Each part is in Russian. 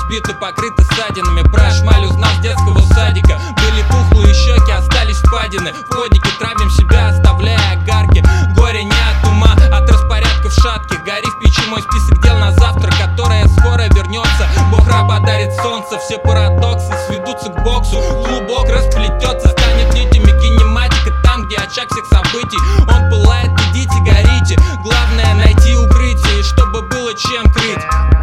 разбиты, покрыты ссадинами. Про шмаль узнал с детского садика. Были пухлые щеки, остались впадины. В ходнике травим себя, оставляя огарки. Горе не от ума, от распорядков шатких. Гори в печи мой список дел на завтра, которое скоро вернется. Бог раба дарит солнце, все парадоксы сведутся к боксу. Клубок расплетется, станет нитями кинематика. Там, где очаг всех событий, он пылает, идите, горите. Главное найти укрытие, и чтобы было чем крыть.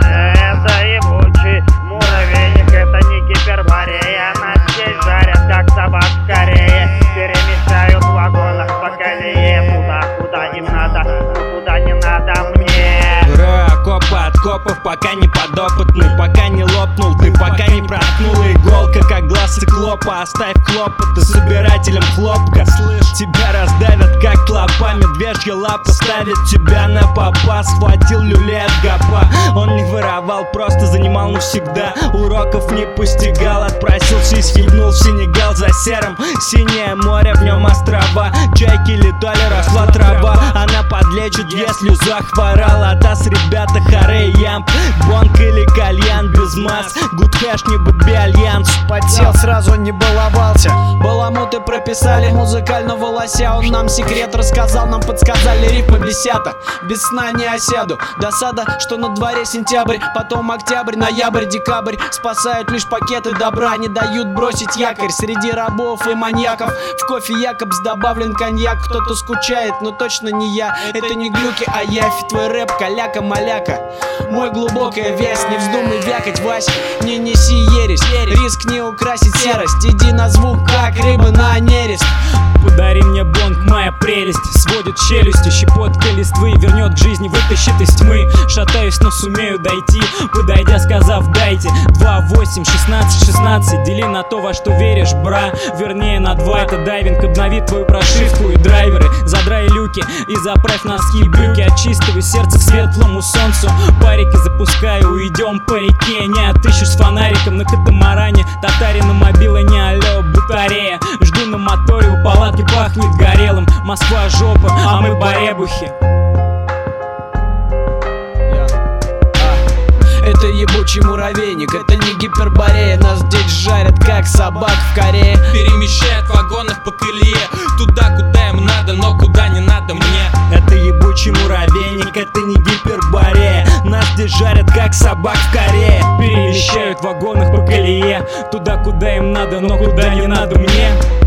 Это ебучий муравейник, это не гиперборея. Нас здесь жарят, как собак в Корее. Перемещают в вагонах по колее. Туда, куда им надо, но куда не надо мне. Окопы от копов, пока не подопытный, пока не лопнул ты, пока не проткнула иголка, как глаз циклопа. Оставь хлопоты собирателям хлопка. Слышь, тебя раздавят, как клопа. Медвежья лапа ставит тебя на попа. Схватил люлей от гопа. Он не воровал, просто занимал навсегда. Уроков не постигал, отпросился и съебнул в Сенегал. За серым синее море, в нем острова. Чайки летали, росла трава. Она подлечит, если захворал. А таз, ребята, харе ямп. Бонг или кальян без масс. Гудхэш, не будби альянс. Подсел, сразу не баловался. Баламуты прописали музыкального лося. Он нам секрет рассказал, нам подсказали рифмы блесята. Без сна не осяду. Досада, что на дворе сентябрь, потом октябрь, ноябрь, декабрь. Спасают лишь пакеты добра, не дают бросить якорь. Среди рабов и маньяков в кофе якобс добавлен коньяк. Кто-то скучает, но точно не я. Это не глюки, а явь. Твой рэп каляка-маляка. Мой глубокая вязь, не вздумай вякать, Вась. Не неси ересь, риск не украсить серость. Иди на звук, как рыба на нерест. Подари мне бонг, моя прелесть. Сводит челюсти, щепотка листвы. Вернет к жизни, вытащит из тьмы. Шатаюсь, но сумею дойти, подойдя, сказав дайте. 2, 8, 16, 16. Дели на то, во что веришь, бра. Вернее на 2, это дайвинг. Обнови твою прошивку и драйверы. Задрай люки и заправь носки и брюки. От чистого сердца к светлому солнцу. Парики запускаю, уйдем по реке. Не отыщешь с фонариком на катамаране. Татарина мобила, не алло, батарея. Жду на моторе, у палатки пахнет горелым. Москва жопа, а мы баребухи. Это ебучий муравейник, это не гиперборея. Нас здесь жарят, как собак в Корее. Перемещают в вагонах по колее. Туда, куда им надо, но куда не надо мне. Это ебучий муравейник, это не гиперборея. Нас здесь жарят, как собак в Корее. Перемещают в вагонах по колее. Туда, куда им надо, но куда не надо мне.